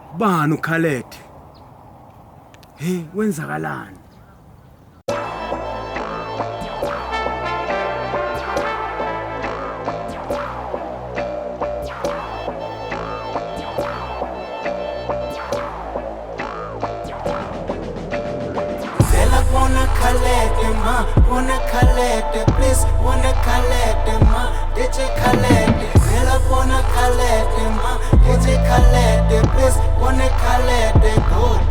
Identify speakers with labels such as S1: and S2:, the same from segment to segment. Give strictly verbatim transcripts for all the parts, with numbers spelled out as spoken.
S1: Bani uKhaled? Hey, wenzakalani?
S2: Wanna Khaled, ma, wanna Khaled, please, wanna Khaled, ma, D J Khaled, Zela wanna Khaled, ma, D J Khaled, please, wanna Khaled, go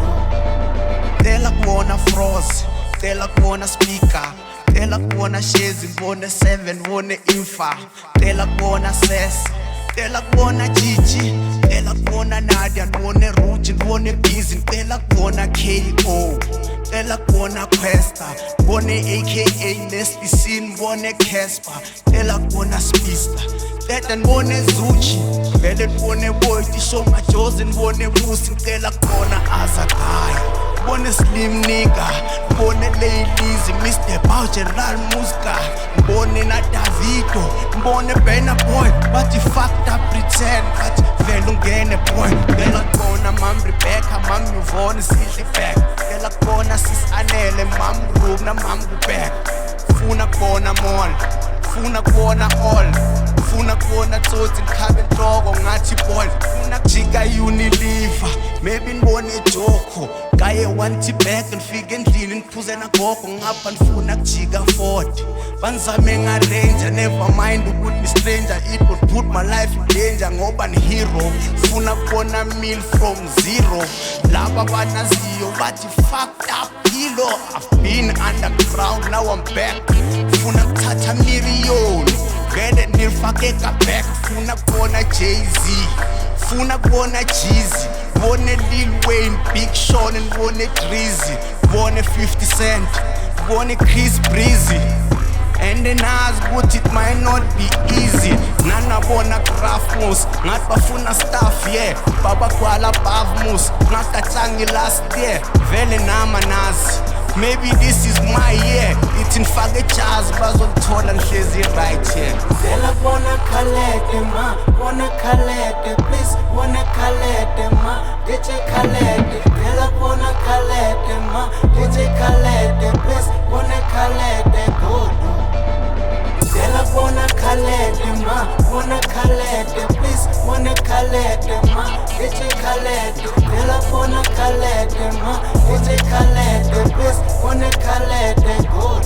S2: do.
S3: Tela kuona frost, tela kuona speaker, tela kuona shezi, ngone seven, ngone infa, tela kuona ses, tela kuona Gigi, tela kuona Nadia, ngone Ruji, ngone Busy, tela kuona K O. Tela kuona Questa, bone A K A Nasty Scene, bone Casper, tela kuona Spista, teta bone Zuchi, vele bone Wolty, show my chosen bone Musi, tela kuona Azagaya, bone Slim Nigga, bone Ladies, Mister Pau General Muska, bone na Davido, bone Bena Boy, but you fucked up pretend, but vele ungene boy, tela kuona Mam Rebecca, Mam Yvonne, Silly back. Tela kona sis anele mam room na mam back. Funa kona mall, funa kona all, funa kona tsotsi nkhabe nhloko ngathi ball. Funa jika Unilever, maybe ngibone Joko. Kaye wanti back ngifike endlini ngiphuze na gogo ngapha ngifuna kujika forty. Banzame nga-ranger, never mind ukuthi stranger. It would put my life in danger ngoba ni hero. Funa kona meal from zero. Laba banaziyo bathi fucked up hilo. I've been underground, now I'm back. Funa kuthatha million, vele nifake back. Funa kona Jay-Z, funa kona Jeezy, bone Lil Wayne, Big Sean and bone Drizzy, bone fifty cent, bone Chris Breezy. And then ask what it might not be easy. Nana bona Grafmus, ngat bafuna stuff, yeah. Baba kwala Bavmus, ngakatsangi last year. Vele nama nazi, maybe this is my year. It's in fage jazz, bazothola nhlezi right here.
S2: Zela wanna Khaled, ma, wanna Khaled, please, wanna Khaled, ma, D J Khaled. Zela wanna Khaled, ma, D J Khaled, please, wanna Khaled, go do. Tela wanna Khaled, ma, wanna Khaled, please, wanna Khaled, ma, D J Khaled. Tela wanna Khaled, ma, D J Khaled, please, wanna Khaled, go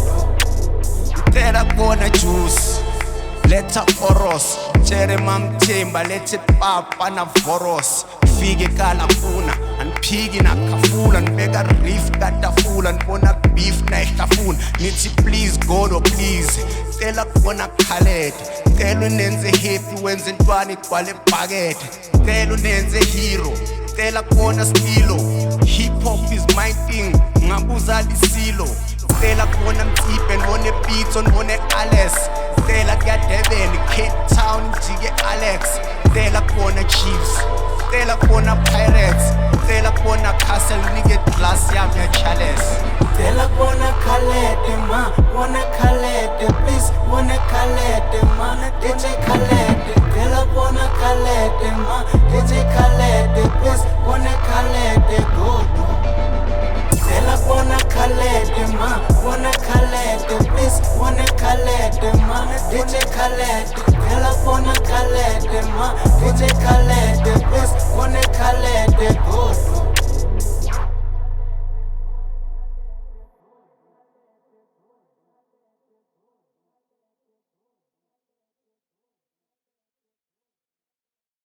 S2: do.
S3: Tela kona juice, leta oros, chere mam temba, lete papa na voros. Fige kala funa, anpigi na kafula, nbega reef katafula, nbona beef na ihtafuna. Nithi please God, oh please. Tela kona Khaled, tela unenze happy wenze ntwana igcwale bucket. Tela unenze hero, tela kona stilo. Hip hop is my thing, ngabuza lisilo. Tela kona Mtsipe, nbone beats, nbone Alex. Tela kya Durban, Cape Town, jike Alex. Tela kona Chiefs, tela kona Pirates, tela kona Castle, nigga glass yami ya chalice.
S2: Tela wanna Khaled, ma, wanna Khaled, please, wanna Khaled, ma, D J Khaled. Tela wanna Khaled, ma, D J Khaled.